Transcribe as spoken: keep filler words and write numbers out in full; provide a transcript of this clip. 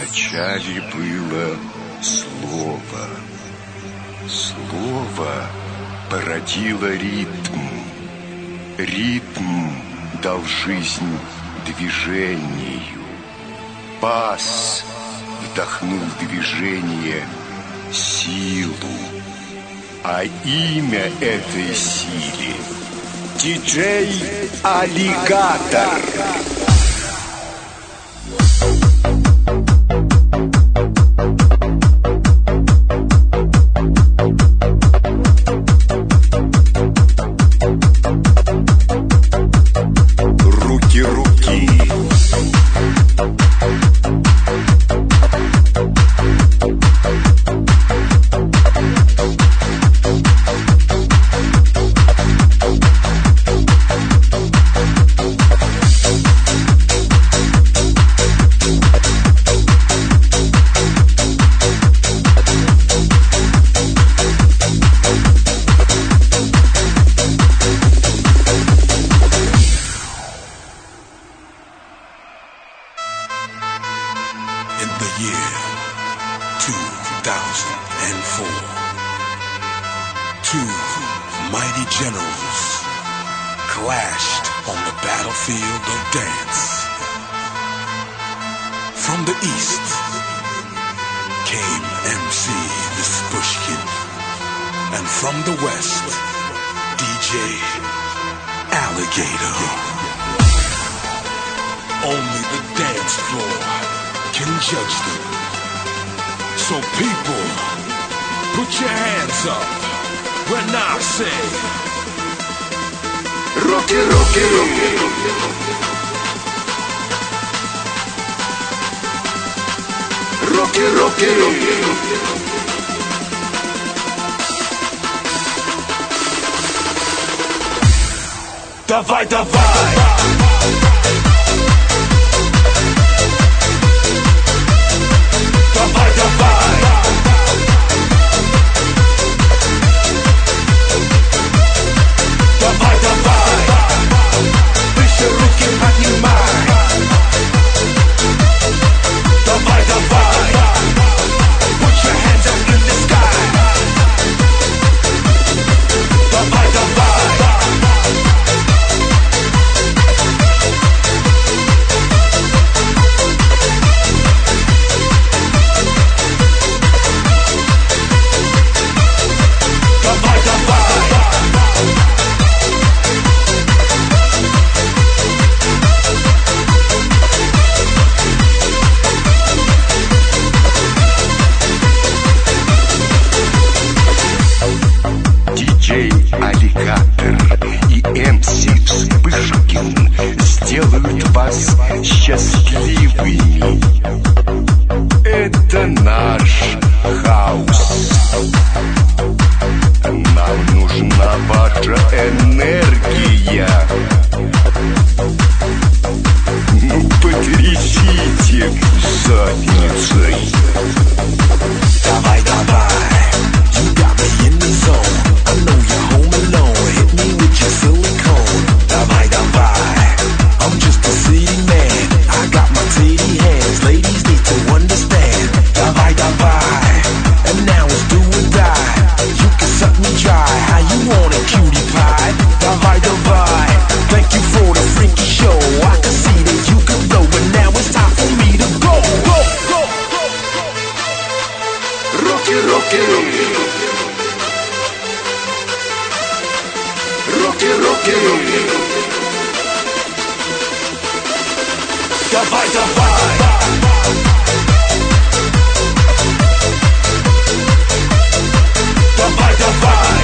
Вначале было слово. Слово породило ритм. Ритм дал жизнь движению. Бас вдохнул в движение силу. А имя этой силе — диджей Аллигатор. Давай, давай! Давай, давай! Давай, давай! Выше руки поднимай! Давай, давай! Put your hands up in the sky! Давай, давай! Аллигатор и эм си Вспышкин сделают вас счастливыми. Это наш хаус. Нам нужна ваша энергия. Ну, потрясите задницей. Давай, давай. You got me in the zone. I know you're home alone. Hit me with your silicone. Давай, давай. I'm just a city man. I got my titty hands. Ladies need to understand. Давай, давай. And now it's do or die. You can suck me dry. How you want it, cutie pie? Давай, давай. Thank you for the freaky show. I can see that you can blow, but now it's time for me to go. Go, go, go, go. Руки, руки, руки. Руки, руки, руки. Давай, давай. Давай, давай.